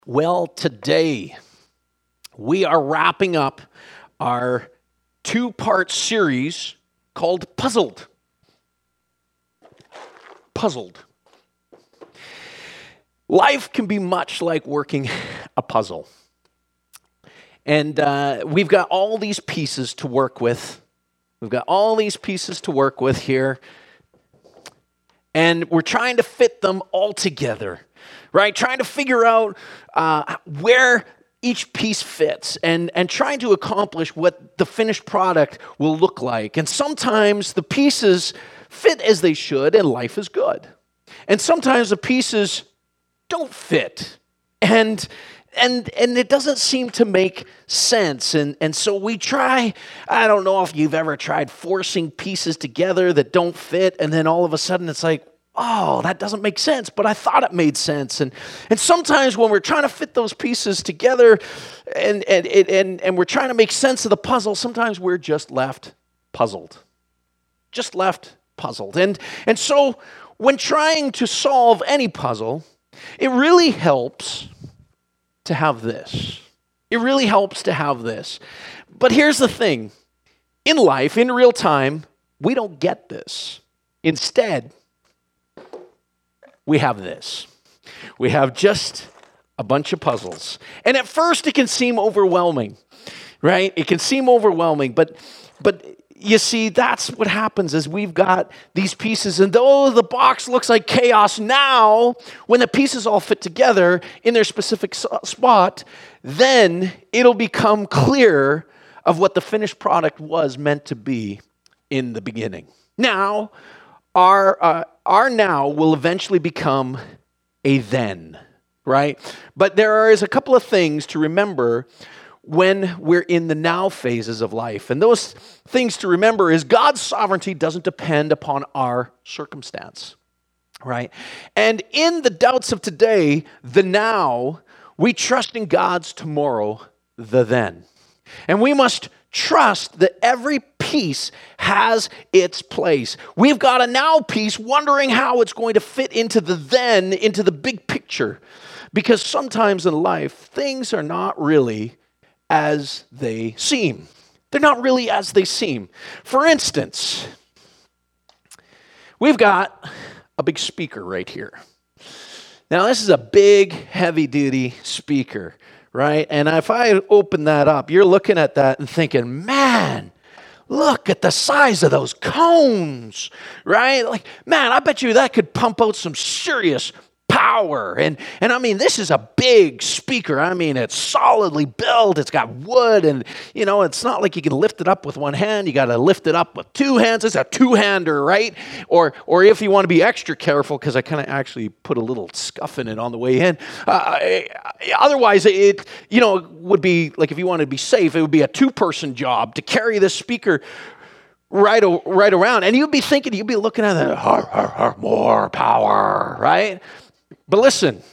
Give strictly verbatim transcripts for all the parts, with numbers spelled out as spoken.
Well, today we are wrapping up our two-part series called Puzzled. Puzzled. Life can be much like working a puzzle. And uh, we've got all these pieces to work with. We've got all these pieces to work with here. And we're trying to fit them all together, right? Trying to figure out uh, where each piece fits and, and trying to accomplish what the finished product will look like. And sometimes the pieces fit as they should and life is good. And sometimes the pieces don't fit and and and it doesn't seem to make sense. And, and so we try, I don't know if you've ever tried forcing pieces together that don't fit, and then all of a sudden it's like, oh, that doesn't make sense, but I thought it made sense. And and sometimes when we're trying to fit those pieces together and and and, and we're trying to make sense of the puzzle, sometimes we're just left puzzled. Just left puzzled. And and so when trying to solve any puzzle, it really helps to have this. It really helps to have this. But here's the thing. In life, in real time, we don't get this. Instead, we have this. We have just a bunch of puzzles. And at first it can seem overwhelming, right? It can seem overwhelming, but but you see, that's what happens is we've got these pieces, and though the box looks like chaos now, when the pieces all fit together in their specific spot, then it'll become clear of what the finished product was meant to be in the beginning. Now, our uh, our now will eventually become a then, right? But there is a couple of things to remember when we're in the now phases of life. And those things to remember is God's sovereignty doesn't depend upon our circumstance, right? And in the doubts of today, the now, we trust in God's tomorrow, the then. And we must trust that every piece has its place. We've got a now piece wondering how it's going to fit into the then, into the big picture. Because sometimes in life, things are not really as they seem. They're not really as they seem. For instance, we've got a big speaker right here. Now, this is a big, heavy-duty speaker, right? And if I open that up, you're looking at that and thinking, man, look at the size of those cones, right? Like, man, I bet you that could pump out some serious power. And, and I mean, this is a big speaker. I mean, it's solidly built. It's got wood, and, you know, it's not like you can lift it up with one hand. You got to lift it up with two hands. It's a two-hander, right? Or or if you want to be extra careful, because I kind of actually put a little scuff in it on the way in. Uh, otherwise, it, you know, would be, like if you wanted to be safe, it would be a two-person job to carry this speaker right, right around. And you'd be thinking, you'd be looking at that, har, har, har, more power, right? But listen,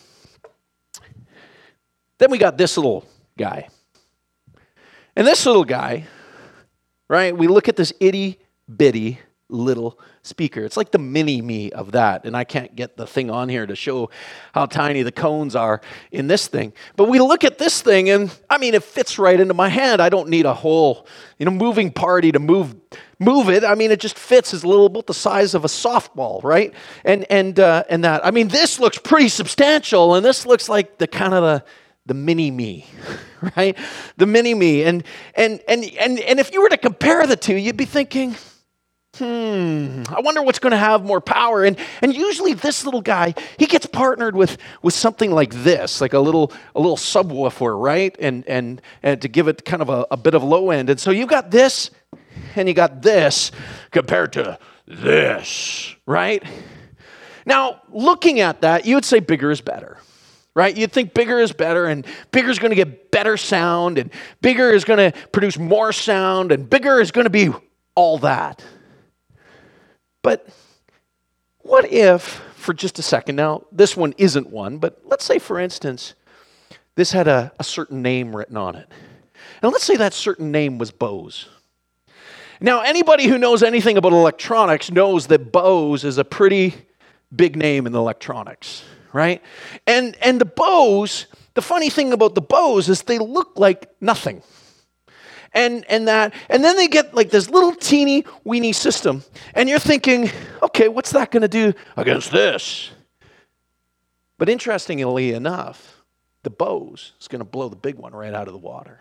then we got this little guy. And this little guy, right, we look at this itty-bitty little speaker. It's like the mini-me of that, and I can't get the thing on here to show how tiny the cones are in this thing. But we look at this thing, and, I mean, it fits right into my hand. I don't need a whole, you know, moving party to move move it. I mean, it just fits. It's a little bit the size of a softball, right? And and uh, and that. I mean, this looks pretty substantial, and this looks like the kind of the the mini me, right? The mini me. And and and and and if you were to compare the two, you'd be thinking, hmm, I wonder what's going to have more power. And and usually this little guy, he gets partnered with with something like this, like a little a little subwoofer, right? And and and to give it kind of a, a bit of low end. And so you've got this, and you got this compared to this, right? Now, looking at that, you would say bigger is better, right? You'd think bigger is better, and bigger is going to get better sound, and bigger is going to produce more sound, and bigger is going to be all that. But what if, for just a second, now, this one isn't one, but let's say, for instance, this had a, a certain name written on it. And let's say that certain name was Bose. Now, anybody who knows anything about electronics knows that Bose is a pretty big name in electronics, right? And and the Bose the funny thing about the bows is they look like nothing. And and that, and then they get like this little teeny weeny system. And you're thinking, okay, what's that going to do against this? But interestingly enough, the bows is going to blow the big one right out of the water.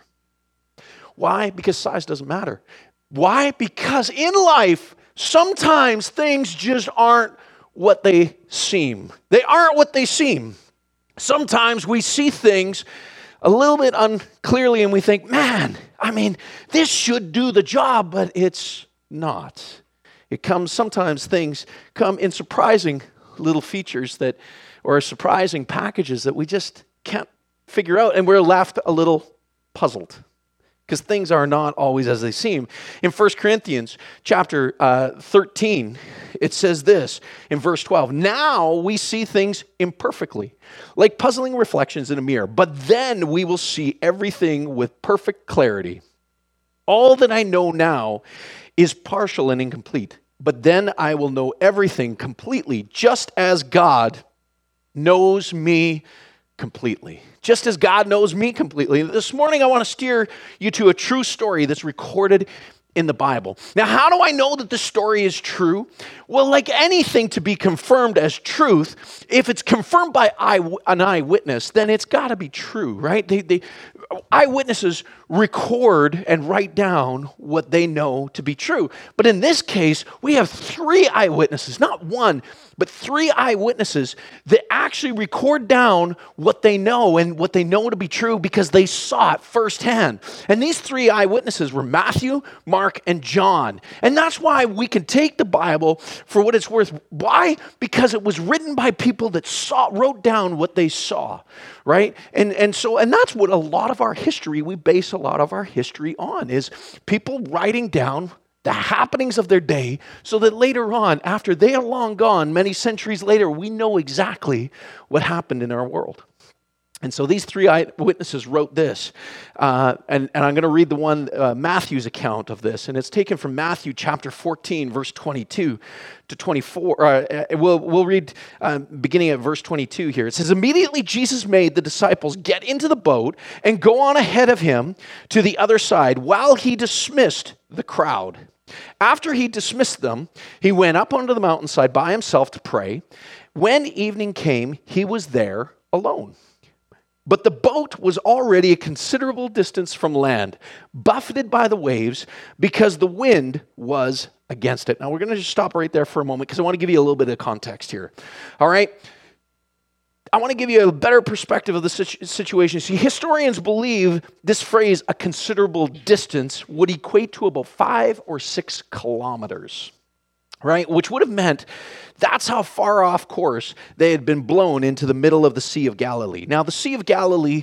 Why? Because size doesn't matter. Why? Because in life, sometimes things just aren't what they seem. They aren't what they seem. Sometimes we see things a little bit unclearly and we think, man, I mean, this should do the job, but it's not. It comes, sometimes things come in surprising little features that, or surprising packages that we just can't figure out, and we're left a little puzzled. Because things are not always as they seem. In First Corinthians chapter uh, thirteen, it says this in verse twelve, now we see things imperfectly, like puzzling reflections in a mirror, but then we will see everything with perfect clarity. All that I know now is partial and incomplete, but then I will know everything completely, just as God knows me completely. Just as God knows me completely. This morning I want to steer you to a true story that's recorded in the Bible. Now, how do I know that this story is true? Well, like anything to be confirmed as truth, if it's confirmed by eye, an eyewitness, then it's got to be true, right? They, they, eyewitnesses record and write down what they know to be true. But in this case, we have three eyewitnesses, not one, but three eyewitnesses that actually record down what they know and what they know to be true because they saw it firsthand. And these three eyewitnesses were Matthew, Mark, and John. And that's why we can take the Bible for what it's worth. Why? Because it was written by people that saw, wrote down what they saw, right? And and so, and that's what a lot of our history, we base a lot of our history on, is people writing down the happenings of their day so that later on, after they are long gone, many centuries later, we know exactly what happened in our world. And so these three eyewitnesses wrote this, uh, and, and I'm going to read the one, uh, Matthew's account of this, and it's taken from Matthew chapter fourteen, verse twenty-two to twenty-four. Uh, we'll, we'll read uh, beginning at verse twenty-two here. It says, immediately Jesus made the disciples get into the boat and go on ahead of him to the other side while he dismissed the crowd. After he dismissed them, he went up onto the mountainside by himself to pray. When evening came, he was there alone. But the boat was already a considerable distance from land, buffeted by the waves because the wind was against it. Now, we're going to just stop right there for a moment because I want to give you a little bit of context here. All right? I want to give you a better perspective of the situation. See, historians believe this phrase, a considerable distance, would equate to about five or six kilometers. Right, which would have meant that's how far off course they had been blown into the middle of the Sea of Galilee. Now, the Sea of Galilee,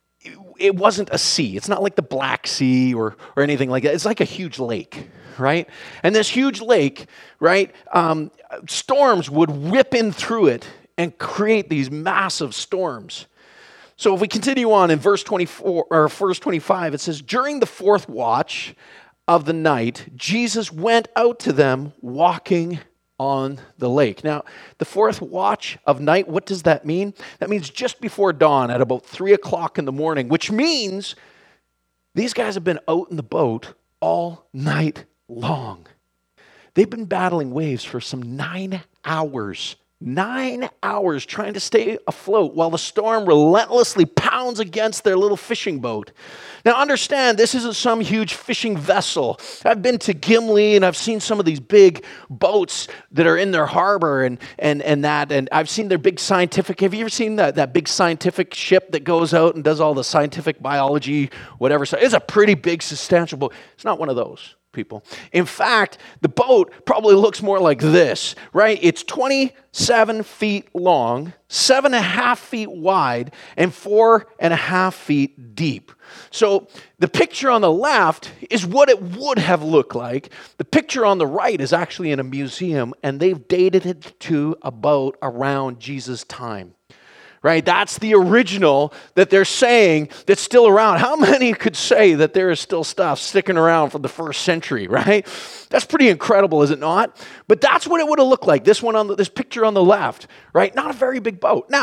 it wasn't a sea. It's not like the Black Sea or, or anything like that. It's like a huge lake, right? And this huge lake, right, um, storms would rip in through it and create these massive storms. So if we continue on in verse twenty-four or verse twenty-five, it says, during the fourth watch of the night, Jesus went out to them walking on the lake. Now, the fourth watch of night, what does that mean? That means just before dawn at about three o'clock in the morning, which means these guys have been out in the boat all night long. They've been battling waves for some nine hours. Nine hours trying to stay afloat while the storm relentlessly pounds against their little fishing boat. Now understand, this isn't some huge fishing vessel. I've been to Gimli and I've seen some of these big boats that are in their harbor and and and that, and I've seen their big scientific, have you ever seen that, that big scientific ship that goes out and does all the scientific biology, whatever? So it's a pretty big, substantial boat. It's not one of those, people. In fact, the boat probably looks more like this, right? It's twenty-seven feet long, seven and a half feet wide, and four and a half feet deep. So the picture on the left is what it would have looked like. The picture on the right is actually in a museum, and they've dated it to about around Jesus' time. Right? That's the original that they're saying that's still around. How many could say that there is still stuff sticking around from the first century, right? That's pretty incredible, is it not? But that's what it would have looked like. This one on the, this picture on the left, right? Not a very big boat. Now,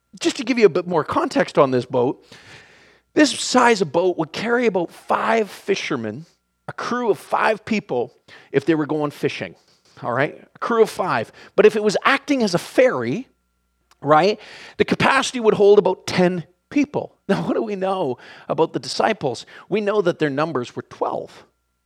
just to give you a bit more context on this boat, this size of boat would carry about five fishermen, a crew of five people, if they were going fishing, all right? A crew of five. But if it was acting as a ferry, right, the capacity would hold about ten people. Now, what do we know about the disciples? We know that their numbers were twelve.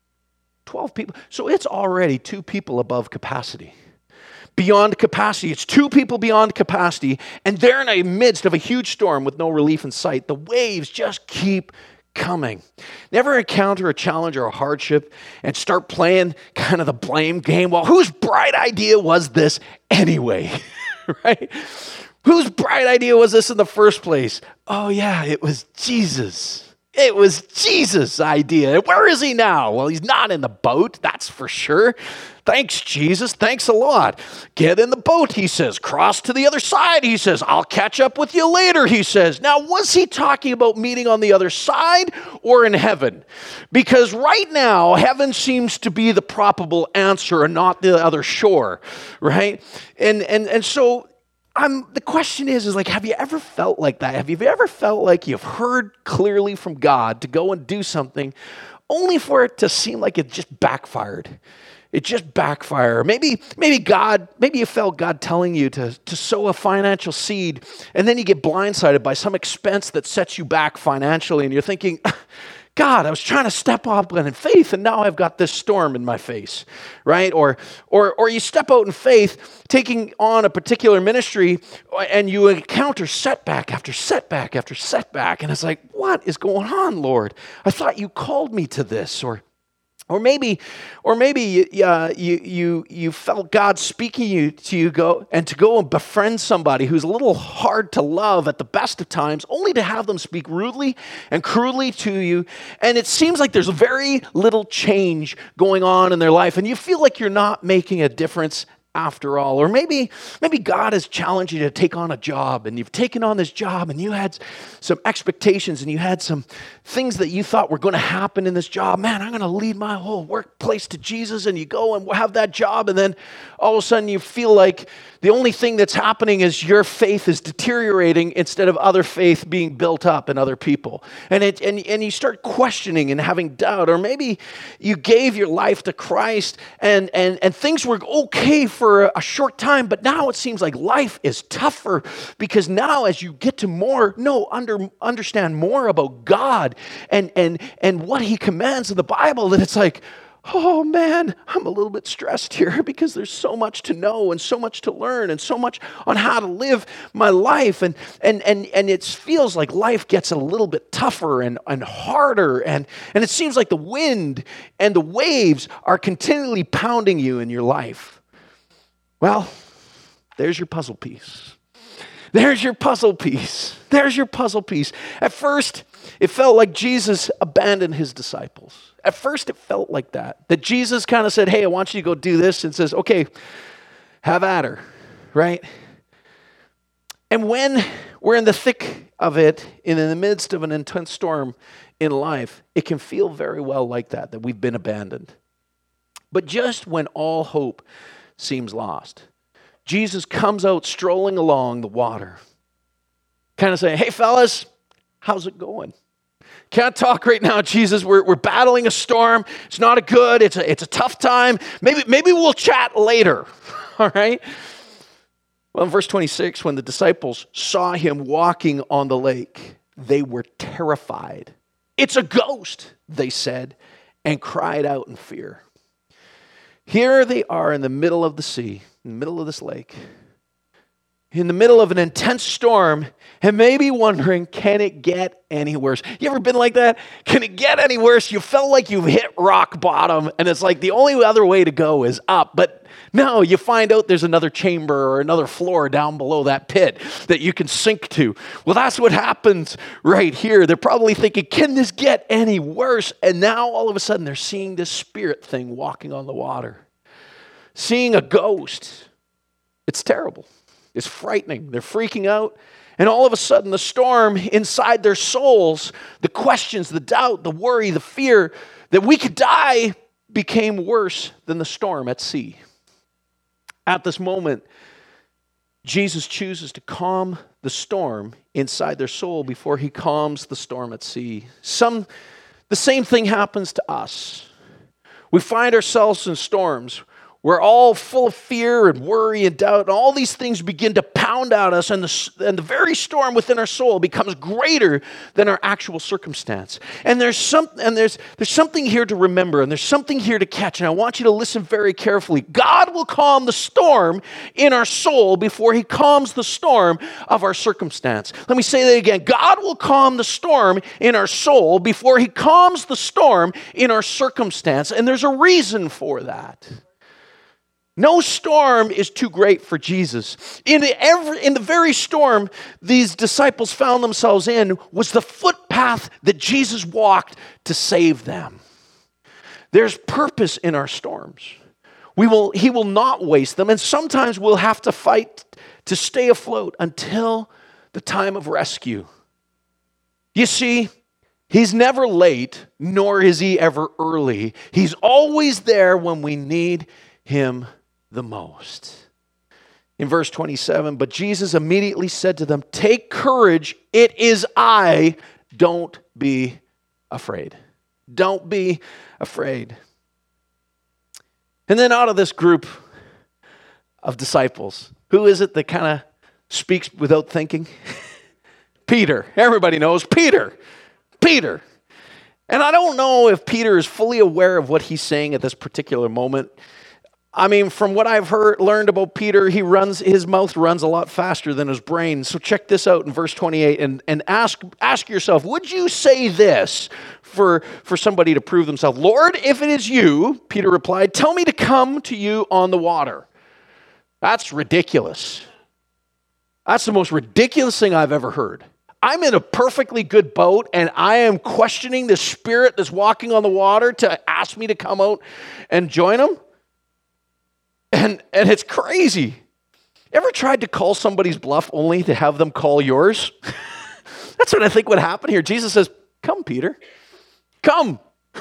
twelve people. So it's already two people above capacity. Beyond capacity. It's two people beyond capacity, and they're in the midst of a huge storm with no relief in sight. The waves just keep coming. Never encounter a challenge or a hardship and start playing kind of the blame game. Well, whose bright idea was this anyway? Right? Whose bright idea was this in the first place? Oh yeah, it was Jesus. It was Jesus' idea. Where is he now? Well, he's not in the boat, that's for sure. Thanks, Jesus. Thanks a lot. Get in the boat, he says. Cross to the other side, he says. I'll catch up with you later, he says. Now, was he talking about meeting on the other side or in heaven? Because right now, heaven seems to be the probable answer and not the other shore, right? And and and so I'm, the question is, is like, have you ever felt like that? Have you ever felt like you've heard clearly from God to go and do something only for it to seem like it just backfired? It just backfired. Maybe, maybe God, maybe you felt God telling you to, to sow a financial seed, and then you get blindsided by some expense that sets you back financially, and you're thinking, God, I was trying to step up in faith, and now I've got this storm in my face, right? Or, or, or you step out in faith, taking on a particular ministry, and you encounter setback after setback after setback, and it's like, what is going on, Lord? I thought you called me to this, or Or maybe, or maybe uh, you you you felt God speaking you to you go and to go and befriend somebody who's a little hard to love at the best of times, only to have them speak rudely and crudely to you, and it seems like there's very little change going on in their life, and you feel like you're not making a difference after all. Or maybe maybe God has challenged you to take on a job, and you've taken on this job, and you had some expectations, and you had some things that you thought were going to happen in this job. Man, I'm going to lead my whole workplace to Jesus, and you go and have that job, and then all of a sudden you feel like the only thing that's happening is your faith is deteriorating instead of other faith being built up in other people. And it and, and you start questioning and having doubt. Or maybe you gave your life to Christ, and, and, and things were okay for a short time, but now it seems like life is tougher, because now as you get to more, no, under, understand more about God and, and, and what he commands in the Bible, that it's like, oh man, I'm a little bit stressed here because there's so much to know and so much to learn and so much on how to live my life. And and and, and it feels like life gets a little bit tougher and, and harder. And, and it seems like the wind and the waves are continually pounding you in your life. Well, there's your puzzle piece. There's your puzzle piece. There's your puzzle piece. At first, it felt like Jesus abandoned his disciples. At first, it felt like that. That Jesus kind of said, hey, I want you to go do this, and says, okay, have at her, right? And when we're in the thick of it, in the midst of an intense storm in life, it can feel very well like that, that we've been abandoned. But just when all hope seems lost, Jesus comes out strolling along the water, kind of saying, hey, fellas, how's it going? Can't talk right now, Jesus. We're, we're battling a storm. It's not a good. It's a, it's a tough time. Maybe, maybe we'll chat later, all right? Well, in verse twenty-six, when the disciples saw him walking on the lake, they were terrified. It's a ghost, they said, and cried out in fear. Here they are in the middle of the sea, in the middle of this lake, in the middle of an intense storm, and maybe wondering, can it get any worse? You ever been like that? Can it get any worse? You felt like you've hit rock bottom, and it's like the only other way to go is up. But no, you find out there's another chamber or another floor down below that pit that you can sink to. Well, that's what happens right here. They're probably thinking, can this get any worse? And now all of a sudden they're seeing this spirit thing walking on the water, seeing a ghost. It's terrible. It's frightening. They're freaking out. And all of a sudden, the storm inside their souls, the questions, the doubt, the worry, the fear that we could die became worse than the storm at sea. At this moment, Jesus chooses to calm the storm inside their soul before he calms the storm at sea. Some, the same thing happens to us. We find ourselves in storms. We're all full of fear and worry and doubt, and all these things begin to pound at us, and the, and the very storm within our soul becomes greater than our actual circumstance. And there's some, and there's there's something here to remember, and there's something here to catch, and I want you to listen very carefully. God will calm the storm in our soul before he calms the storm of our circumstance. Let me say that again. God will calm the storm in our soul before he calms the storm in our circumstance, and there's a reason for that. No storm is too great for Jesus. In the, every, in the very storm these disciples found themselves in was the footpath that Jesus walked to save them. There's purpose in our storms. We will, he will not waste them, and sometimes we'll have to fight to stay afloat until the time of rescue. You see, he's never late, nor is he ever early. He's always there when we need him the most. In verse twenty-seven, but Jesus immediately said to them, "Take courage, it is I, don't be afraid." Don't be afraid. And then out of this group of disciples, who is it that kind of speaks without thinking? Peter. Everybody knows Peter. Peter. And I don't know if Peter is fully aware of what he's saying at this particular moment. I mean, from what I've heard, learned about Peter, he runs, his mouth runs a lot faster than his brain. So check this out in verse twenty-eight and, and ask, ask yourself, would you say this for, for somebody to prove themselves? "Lord, if it is you," Peter replied, "tell me to come to you on the water." That's ridiculous. That's the most ridiculous thing I've ever heard. I'm in a perfectly good boat and I am questioning the spirit that's walking on the water to ask me to come out and join him. And, and it's crazy. Ever tried to call somebody's bluff only to have them call yours? That's what I think would happen here. Jesus says, "Come, Peter. Come."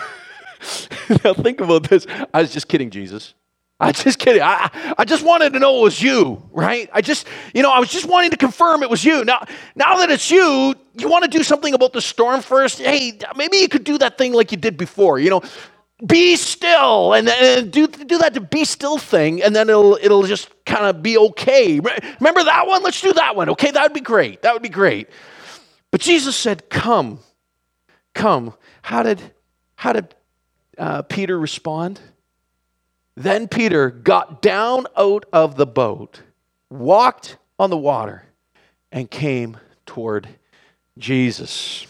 Now think about this. I was just kidding, Jesus. I was just kidding. I, I just wanted to know it was you, right? I just, you know, I was just wanting to confirm it was you. Now, now that it's you, you want to do something about the storm first? Hey, maybe you could do that thing like you did before, you know. Be still, and, and do do that to be still thing, and then it'll it'll just kind of be okay. Remember that one? Let's do that one. Okay, that would be great. That would be great. But Jesus said, "Come, come." How did how did uh, Peter respond? Then Peter got down out of the boat, walked on the water, and came toward Jesus.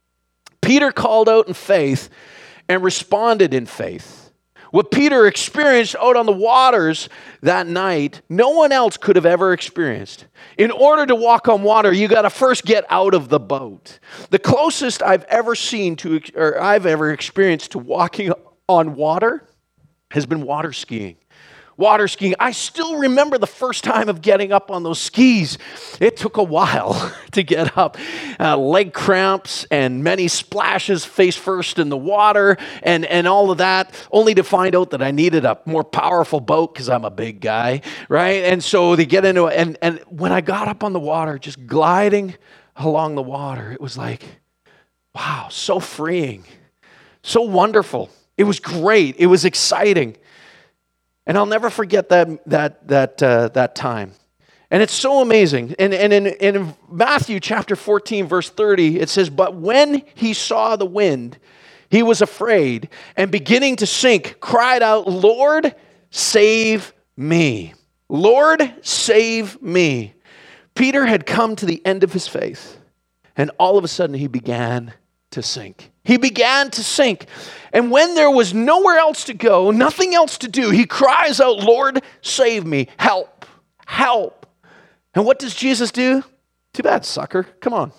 Peter called out in faith and responded in faith. What Peter experienced out on the waters that night, no one else could have ever experienced. In order to walk on water, you got to first get out of the boat. The closest I've ever seen to, or I've ever experienced to walking on water has been water skiing. Water skiing. I still remember the first time of getting up on those skis. It took a while to get up. Uh, leg cramps and many splashes face first in the water and, and all of that, only to find out that I needed a more powerful boat because I'm a big guy, right? And so they get into it. And, and when I got up on the water, just gliding along the water, it was like, wow, so freeing, so wonderful. It was great. It was exciting. And I'll never forget that that that uh, that time. And it's so amazing. And, and in, in Matthew chapter fourteen, verse thirty, it says, "But when he saw the wind, he was afraid, and beginning to sink, cried out, 'Lord, save me. Lord, save me.'" Peter had come to the end of his faith, and all of a sudden he began to sink. He began to sink. And when there was nowhere else to go, nothing else to do, he cries out, "Lord, save me. Help, help." And what does Jesus do? Too bad, sucker. Come on.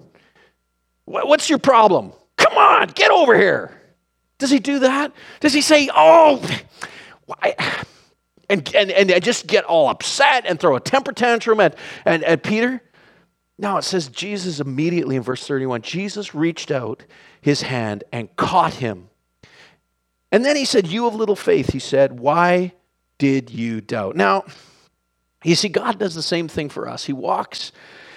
What's your problem? Come on, get over here. Does he do that? Does he say, "Oh," why? And, and, and just get all upset and throw a temper tantrum at, at, at Peter? No, it says Jesus immediately in verse thirty-one, Jesus reached out his hand and caught him. And then he said, "You of little faith," he said, "why did you doubt?" Now, you see, God does the same thing for us. He walks,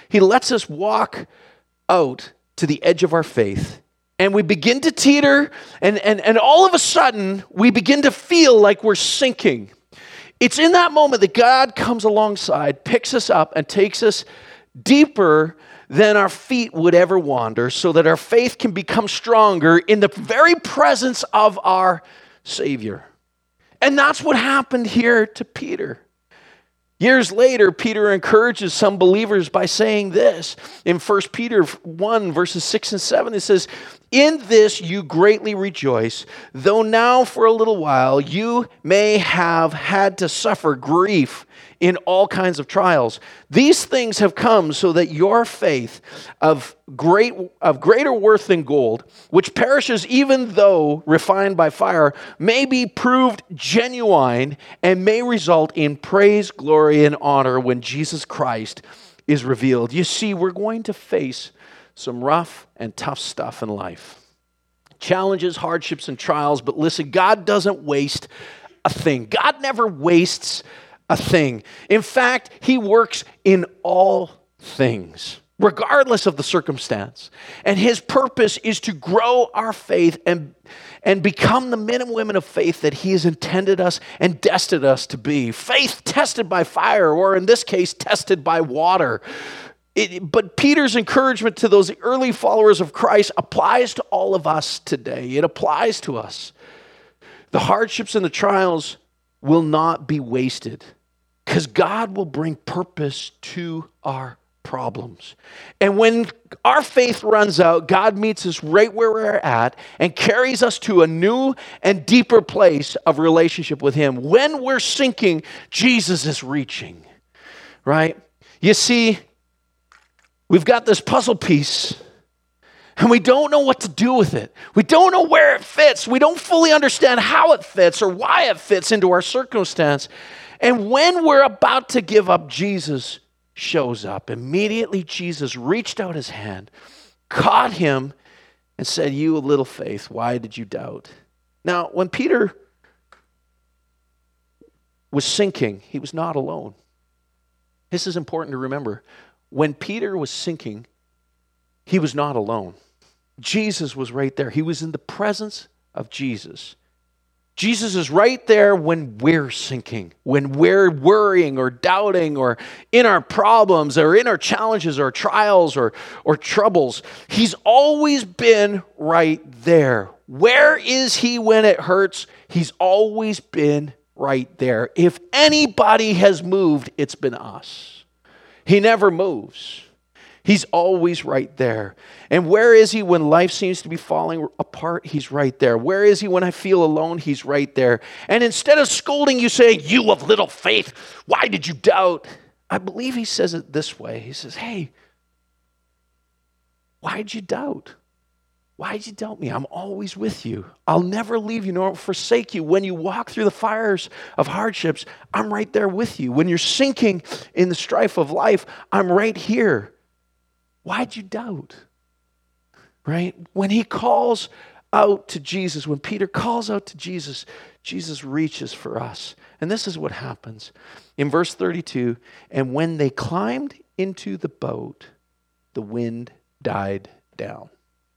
he lets us walk out to the edge of our faith. And we begin to teeter, and, and, and all of a sudden, we begin to feel like we're sinking. It's in that moment that God comes alongside, picks us up, and takes us deeper than our feet would ever wander, so that our faith can become stronger in the very presence of our Savior. And that's what happened here to Peter. Years later, Peter encourages some believers by saying this. In First Peter one, verses six and seven, it says, "In this you greatly rejoice, though now for a little while you may have had to suffer grief in all kinds of trials. These things have come so that your faith of great of greater worth than gold, which perishes even though refined by fire, may be proved genuine and may result in praise, glory, and honor when Jesus Christ is revealed." You see, we're going to face some rough and tough stuff in life. Challenges, hardships, and trials. But listen, God doesn't waste a thing. God never wastes a thing. In fact, he works in all things, regardless of the circumstance. And his purpose is to grow our faith and, and become the men and women of faith that he has intended us and destined us to be. Faith tested by fire, or in this case, tested by water. It, but Peter's encouragement to those early followers of Christ applies to all of us today. It applies to us. The hardships and the trials will not be wasted, because God will bring purpose to our problems. And when our faith runs out, God meets us right where we're at and carries us to a new and deeper place of relationship with him. When we're sinking, Jesus is reaching, right? You see, we've got this puzzle piece, and we don't know what to do with it. We don't know where it fits. We don't fully understand how it fits or why it fits into our circumstance. And when we're about to give up, Jesus shows up. Immediately, Jesus reached out his hand, caught him, and said, "You of little faith, why did you doubt?" Now, when Peter was sinking, he was not alone. This is important to remember. When Peter was sinking, he was not alone. Jesus was right there. He was in the presence of Jesus. Jesus is right there when we're sinking, when we're worrying or doubting or in our problems or in our challenges or trials or, or troubles. He's always been right there. Where is he when it hurts? He's always been right there. If anybody has moved, it's been us. He never moves. He's always right there. And where is he when life seems to be falling apart? He's right there. Where is he when I feel alone? He's right there. And instead of scolding you, saying, "You of little faith, why did you doubt?" I believe he says it this way. He says, "Hey, why'd you doubt? Why'd you doubt me? I'm always with you. I'll never leave you nor forsake you. When you walk through the fires of hardships, I'm right there with you. When you're sinking in the strife of life, I'm right here. Why'd you doubt?" Right? When he calls out to Jesus, when Peter calls out to Jesus, Jesus reaches for us. And this is what happens. In verse thirty-two, "And when they climbed into the boat, the wind died down."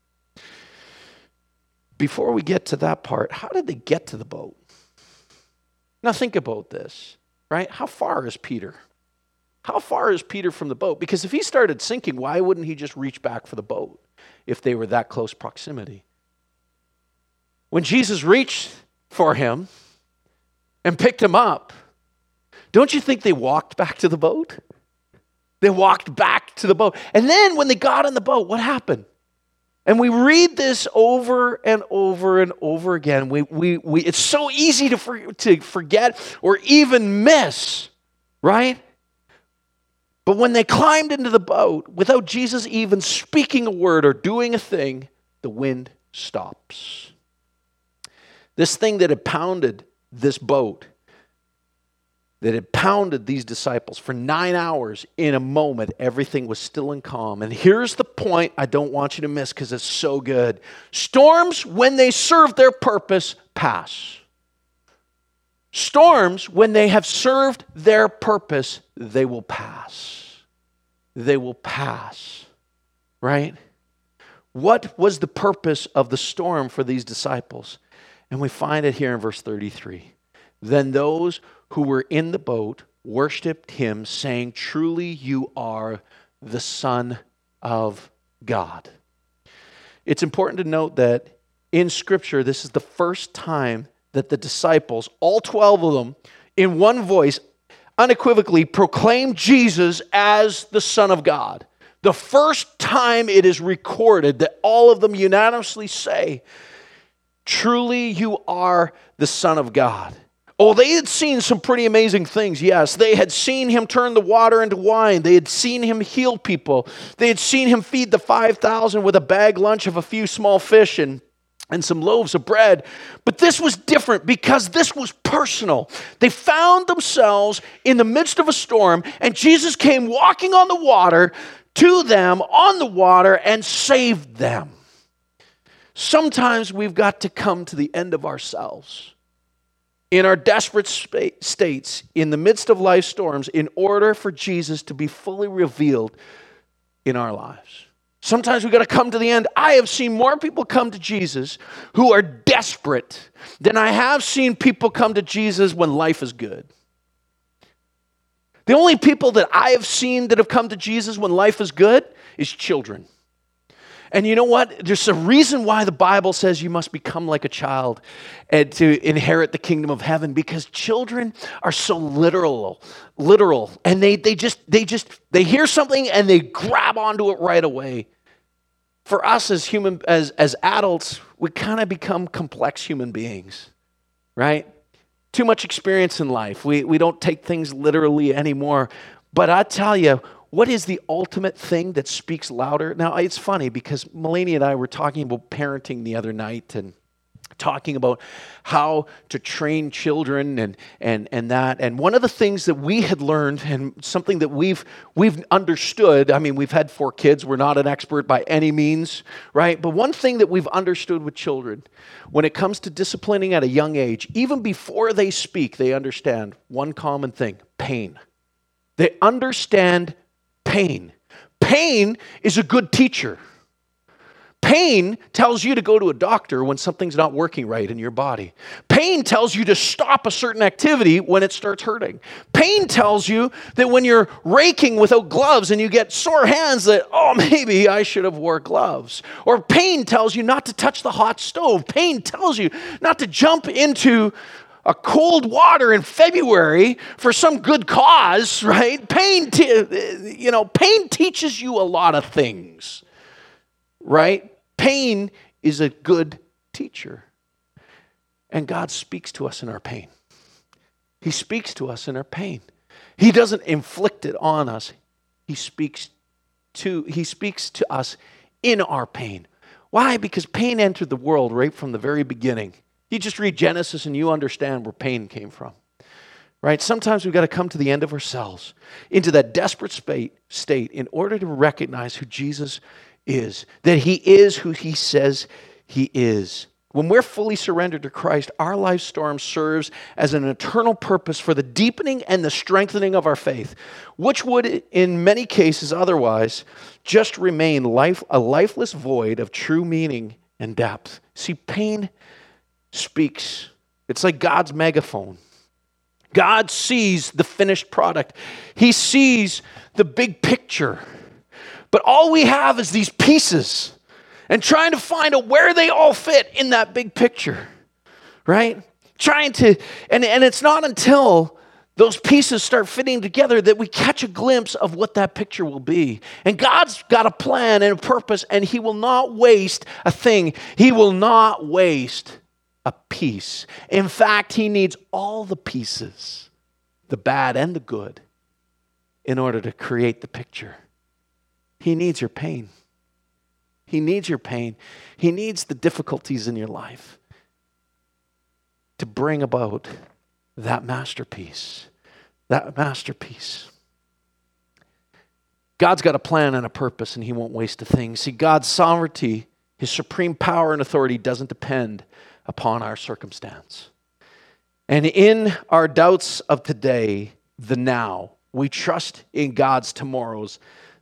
Before we get to that part, how did they get to the boat? Now think about this, right? How far is Peter? How far is Peter from the boat? Because if he started sinking, why wouldn't he just reach back for the boat if they were that close proximity? When Jesus reached for him and picked him up, don't you think they walked back to the boat? They walked back to the boat. And then when they got in the boat, what happened? And we read this over and over and over again. We, we, we, it's so easy to, for, to forget or even miss, right? But when they climbed into the boat, without Jesus even speaking a word or doing a thing, the wind stops. This thing that had pounded this boat, that had pounded these disciples for nine hours, in a moment, everything was still and calm. And here's the point I don't want you to miss because it's so good. Storms, when they serve their purpose, pass. Storms, when they have served their purpose, they will pass. they will pass, right? What was the purpose of the storm for these disciples? And we find it here in verse thirty-three. Then those who were in the boat worshiped him, saying, truly you are the Son of God. It's important to note that in Scripture, this is the first time that the disciples, all twelve of them, in one voice, unequivocally proclaim Jesus as the Son of God. The first time it is recorded that all of them unanimously say, truly you are the Son of God. Oh, they had seen some pretty amazing things, yes. They had seen him turn the water into wine. They had seen him heal people. They had seen him feed the five thousand with a bag lunch of a few small fish and and some loaves of bread. But this was different because this was personal. They found themselves in the midst of a storm, and Jesus came walking on the water to them on the water and saved them. Sometimes we've got to come to the end of ourselves in our desperate sp- states, in the midst of life storms, in order for Jesus to be fully revealed in our lives. Sometimes we've got to come to the end. I have seen more people come to Jesus who are desperate than I have seen people come to Jesus when life is good. The only people that I have seen that have come to Jesus when life is good is children. And you know what? There's a reason why the Bible says you must become like a child and to inherit the kingdom of heaven, because children are so literal, literal, and they they just they just they hear something and they grab onto it right away. For us as human as as adults, we kind of become complex human beings, right? Too much experience in life. We we don't take things literally anymore. But I tell you, what is the ultimate thing that speaks louder? Now, it's funny because Melanie and I were talking about parenting the other night and talking about how to train children and and and that. And one of the things that we had learned and something that we've we've understood, I mean, we've had four kids. We're not an expert by any means, right? But one thing that we've understood with children, when it comes to disciplining at a young age, even before they speak, they understand one common thing: pain. They understand pain. Pain is a good teacher. Pain tells you to go to a doctor when something's not working right in your body. Pain tells you to stop a certain activity when it starts hurting. Pain tells you that when you're raking without gloves and you get sore hands that, oh, maybe I should have wore gloves. Or pain tells you not to touch the hot stove. Pain tells you not to jump into a cold water in February for some good cause, right? Pain, te- you know, pain teaches you a lot of things, right? Pain is a good teacher. And God speaks to us in our pain. He speaks to us in our pain. He doesn't inflict it on us. He speaks to, he speaks to us in our pain. Why? Because pain entered the world right from the very beginning. You just read Genesis and you understand where pain came from, right? Sometimes we've got to come to the end of ourselves, into that desperate state in order to recognize who Jesus is, that he is who he says he is. When we're fully surrendered to Christ, our life storm serves as an eternal purpose for the deepening and the strengthening of our faith, which would, in many cases otherwise, just remain life, a lifeless void of true meaning and depth. See, pain speaks. It's like God's megaphone. God sees the finished product. He sees the big picture. But all we have is these pieces and trying to find out where they all fit in that big picture, right? Trying to, and, and it's not until those pieces start fitting together that we catch a glimpse of what that picture will be. And God's got a plan and a purpose, and he will not waste a thing. He will not waste a piece. In fact, he needs all the pieces, the bad and the good, in order to create the picture. He needs your pain. He needs your pain. He needs the difficulties in your life to bring about that masterpiece. That masterpiece. God's got a plan and a purpose, and he won't waste a thing. See, God's sovereignty, his supreme power and authority doesn't depend upon our circumstance. And in our doubts of today, the now, we trust in God's tomorrows,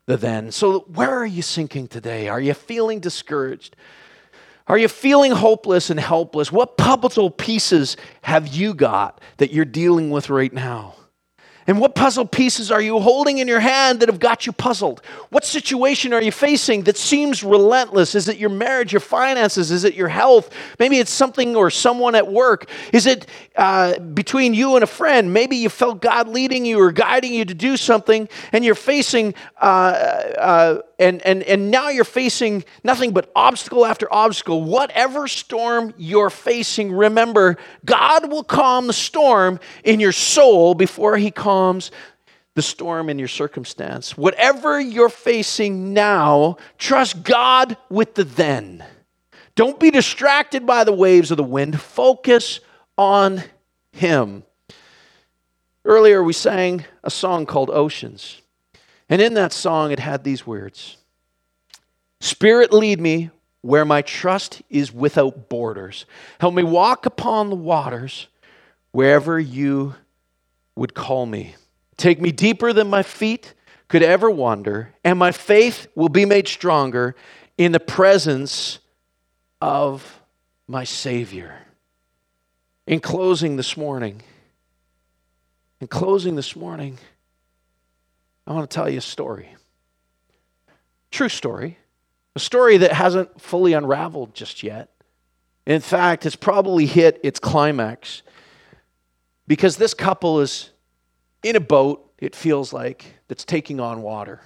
the then. So where are you sinking today? Are you feeling discouraged? Are you feeling hopeless and helpless? What puzzle pieces have you got that you're dealing with right now? And what puzzle pieces are you holding in your hand that have got you puzzled? What situation are you facing that seems relentless? Is it your marriage, your finances? Is it your health? Maybe it's something or someone at work. Is it uh, between you and a friend? Maybe you felt God leading you or guiding you to do something, and you're facing, uh, uh, and, and, and now you're facing nothing but obstacle after obstacle. Whatever storm you're facing, remember, God will calm the storm in your soul before he calms the storm in your circumstance. Whatever you're facing now, trust God with the then. Don't be distracted by the waves of the wind. Focus on him. Earlier we sang a song called Oceans. And in that song it had these words: Spirit, lead me where my trust is without borders. Help me walk upon the waters wherever you would call me. Take me deeper than my feet could ever wander, and my faith will be made stronger in the presence of my Savior. In closing this morning, in closing this morning, I want to tell you a story. True story. A story that hasn't fully unraveled just yet. In fact, it's probably hit its climax because this couple is in a boat, it feels like, that's taking on water.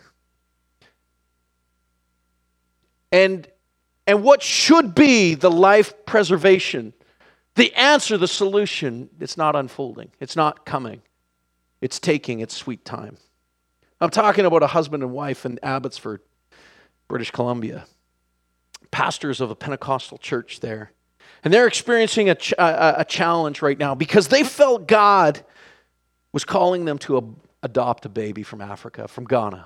And, and what should be the life preservation, the answer, the solution, it's not unfolding. It's not coming. It's taking its sweet time. I'm talking about a husband and wife in Abbotsford, British Columbia, pastors of a Pentecostal church there. And they're experiencing a, ch- a, a challenge right now because they felt God was calling them to a, adopt a baby from Africa, from Ghana.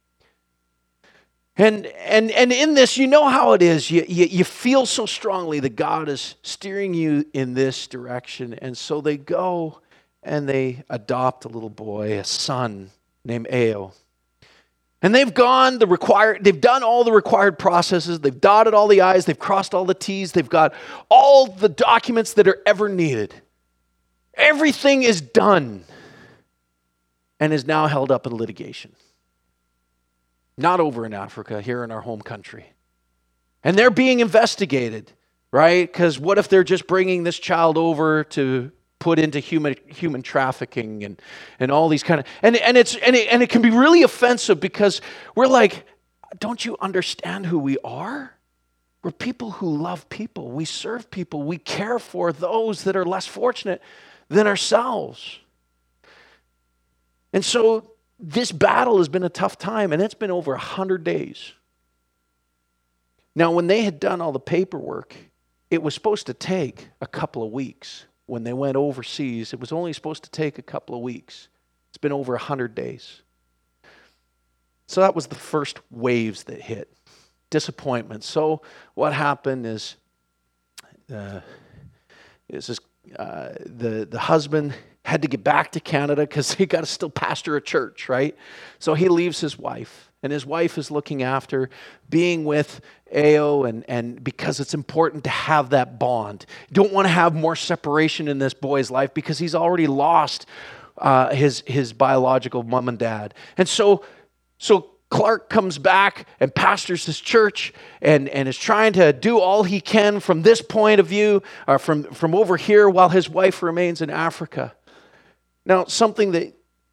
And, and, and in this, you know how it is. You, you, you feel so strongly that God is steering you in this direction. And so they go and they adopt a little boy, a son named Ao. And they've gone the required, they've done all the required processes. They've dotted all the I's. They've crossed all the T's. They've got all the documents that are ever needed. Everything is done and is now held up in litigation. Not over in Africa, here in our home country. And they're being investigated, right? Because what if they're just bringing this child over to put into human human trafficking and, and all these kind of, and, and, it's, and, it, and it can be really offensive because we're like, don't you understand who we are? We're people who love people. We serve people. We care for those that are less fortunate than ourselves. And so this battle has been a tough time, and it's been over one hundred days. Now, when they had done all the paperwork, it was supposed to take a couple of weeks. When they went overseas, it was only supposed to take a couple of weeks. It's been over one hundred days. So that was the first waves that hit. Disappointment. So what happened is, uh, is this, uh, the, the husband had to get back to Canada because he got to still pastor a church, right? So he leaves his wife, and his wife is looking after being with Ao, and, and because it's important to have that bond. You don't want to have more separation in this boy's life because he's already lost uh, his, his biological mom and dad. And so, so Clark comes back and pastors his church and, and is trying to do all he can from this point of view, or from, from over here, while his wife remains in Africa. Now, something that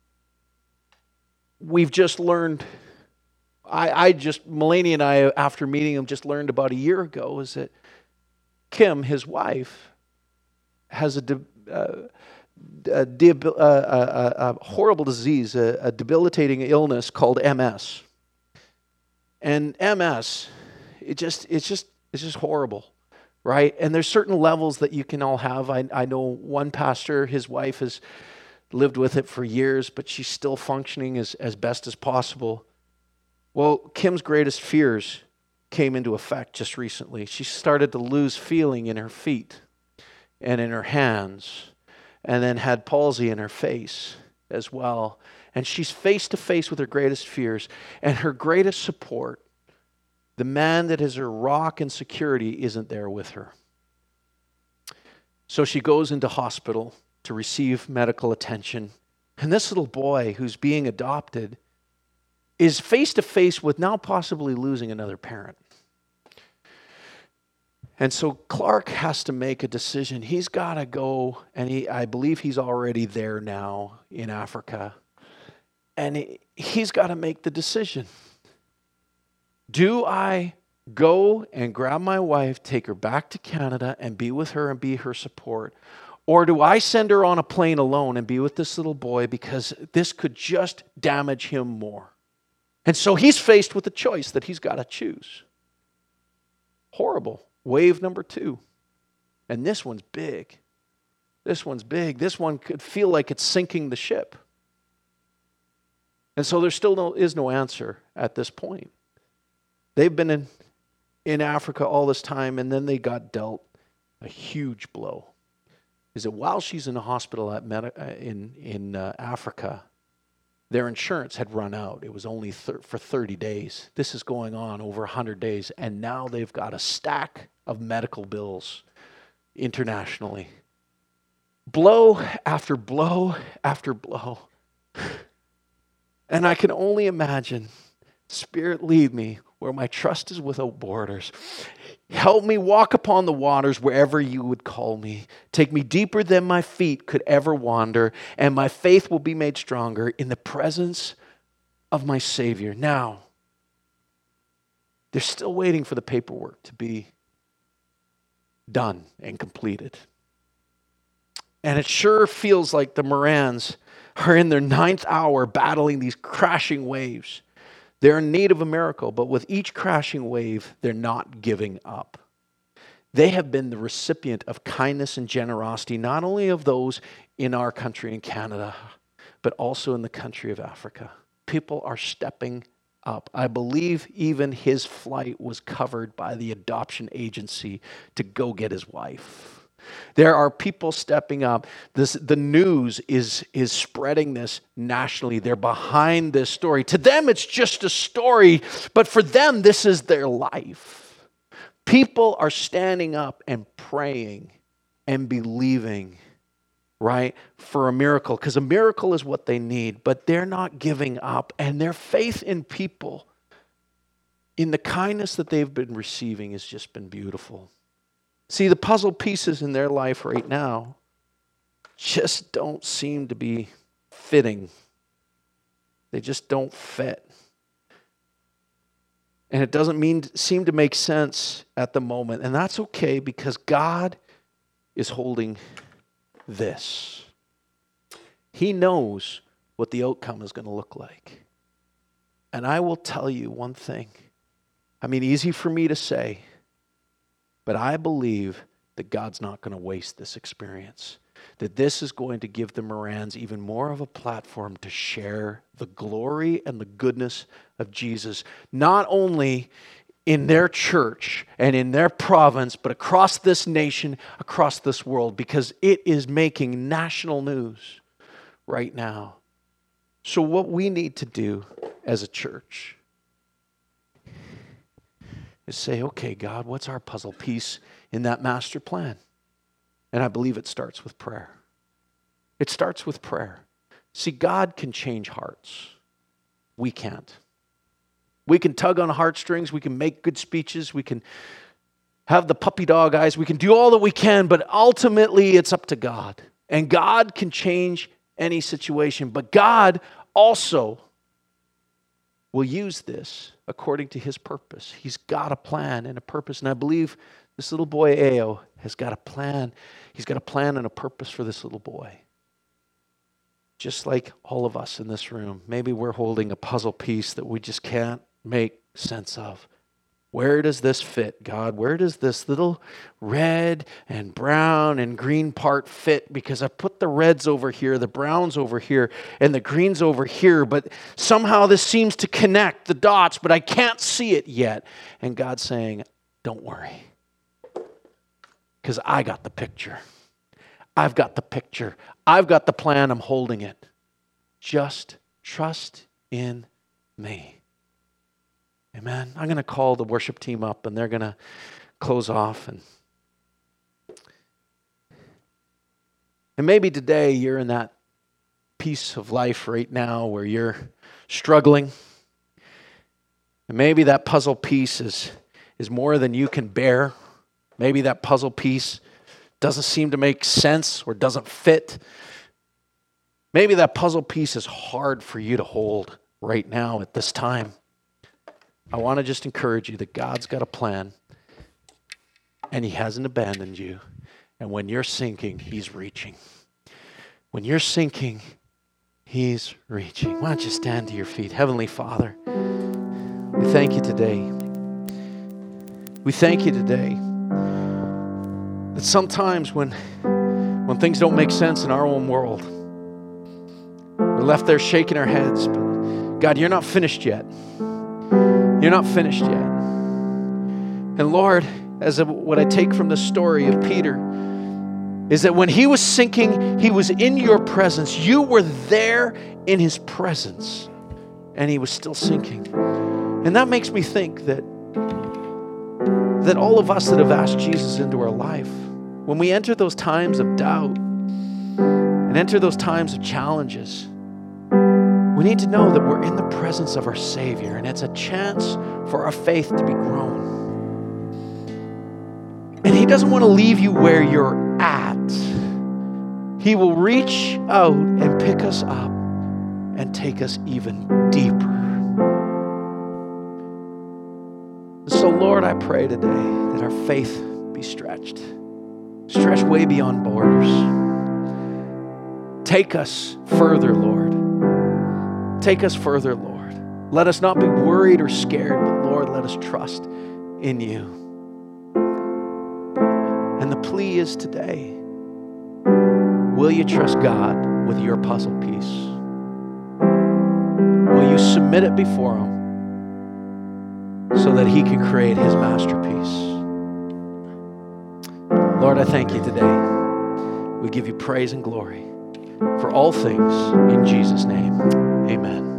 we've just learned, I, I just, Melanie and I, after meeting him, just learned about a year ago, is that Kim, his wife, has a, de, uh, a, de, uh, a, a horrible disease, a, a debilitating illness called M S. And M S, it just, it's just, it's just horrible, right? And there's certain levels that you can all have. I, I know one pastor, his wife has lived with it for years, but she's still functioning as, as best as possible. Well, Kim's greatest fears came into effect just recently. She started to lose feeling in her feet and in her hands, and then had palsy in her face as well. And she's face to face with her greatest fears. And her greatest support, the man that is her rock and security, isn't there with her. So she goes into hospital to receive medical attention. And this little boy who's being adopted is face to face with now possibly losing another parent. And so Clark has to make a decision. He's got to go, and he, I believe he's already there now in Africa. And he, he's got to make the decision. Do I go and grab my wife, take her back to Canada, and be with her and be her support? Or do I send her on a plane alone and be with this little boy, because this could just damage him more? And so he's faced with a choice that he's got to choose. Horrible. Wave number two. And this one's big. This one's big. This one could feel like it's sinking the ship. And so there still no, is no answer at this point. They've been in, in Africa all this time, and then they got dealt a huge blow. Is that while she's in the hospital at Medi- in, in uh, Africa, their insurance had run out. It was only thir- for thirty days. This is going on over one hundred days, and now they've got a stack of medical bills internationally. Blow after blow after blow. And I can only imagine, Spirit, lead me where my trust is without borders. Help me walk upon the waters wherever you would call me. Take me deeper than my feet could ever wander, and my faith will be made stronger in the presence of my Savior. Now, they're still waiting for the paperwork to be done and completed. And it sure feels like the Morans are in their ninth hour battling these crashing waves. They're in need of a miracle, but with each crashing wave, they're not giving up. They have been the recipient of kindness and generosity, not only of those in our country in Canada, but also in the country of Africa. People are stepping up. I believe even his flight was covered by the adoption agency to go get his wife. There are people stepping up. This, the news is, is spreading this nationally. They're behind this story. To them, it's just a story, but for them, this is their life. People are standing up and praying and believing, right, for a miracle, because a miracle is what they need, but they're not giving up, and their faith in people, in the kindness that they've been receiving, has just been beautiful. See, the puzzle pieces in their life right now just don't seem to be fitting. They just don't fit. And it doesn't mean seem to make sense at the moment. And that's okay, because God is holding this. He knows what the outcome is going to look like. And I will tell you one thing. I mean, easy for me to say, but I believe that God's not going to waste this experience. That this is going to give the Morans even more of a platform to share the glory and the goodness of Jesus, not only in their church and in their province, but across this nation, across this world, because it is making national news right now. So what we need to do as a church is say, okay, God, what's our puzzle piece in that master plan? And I believe it starts with prayer. It starts with prayer. See, God can change hearts. We can't. We can tug on heartstrings. We can make good speeches. We can have the puppy dog eyes. We can do all that we can, but ultimately it's up to God. And God can change any situation. But God also will use this according to his purpose. He's got a plan and a purpose. And I believe this little boy, Ao, has got a plan. He's got a plan and a purpose for this little boy. Just like all of us in this room. Maybe we're holding a puzzle piece that we just can't make sense of. Where does this fit, God? Where does this little red and brown and green part fit? Because I put the reds over here, the browns over here, and the greens over here, but somehow this seems to connect the dots, but I can't see it yet. And God's saying, don't worry, because I got the picture. I've got the picture. I've got the plan. I'm holding it. Just Trust in me. Amen. I'm going to call the worship team up, and they're going to close off. And, and maybe today you're in that piece of life right now where you're struggling. And maybe that puzzle piece is, is more than you can bear. Maybe that puzzle piece doesn't seem to make sense or doesn't fit. Maybe that puzzle piece is hard for you to hold right now at this time. I want to just encourage you that God's got a plan, and he hasn't abandoned you. And when you're sinking, he's reaching. When you're sinking, he's reaching. Why don't you stand to your feet? Heavenly Father, we thank you today. We thank you today that sometimes when, when things don't make sense in our own world, we're left there shaking our heads. But God, you're not finished yet. You're not finished yet. And Lord, as a, what I take from the story of Peter is that when he was sinking, he was in your presence. You were there in his presence, and he was still sinking. And that makes me think that, that all of us that have asked Jesus into our life, when we enter those times of doubt and enter those times of challenges, we need to know that we're in the presence of our Savior, and it's a chance for our faith to be grown. And he doesn't want to leave you where you're at. He will reach out and pick us up and take us even deeper. So Lord, I pray today that our faith be stretched. Stretched way beyond borders. Take us further, Lord. Take us further, Lord. Let us not be worried or scared, but Lord, let us trust in you. And the plea is today, will you trust God with your puzzle piece? Will you submit it before him so that he can create his masterpiece? Lord, I thank you today. We give you praise and glory for all things in Jesus' name. Amen.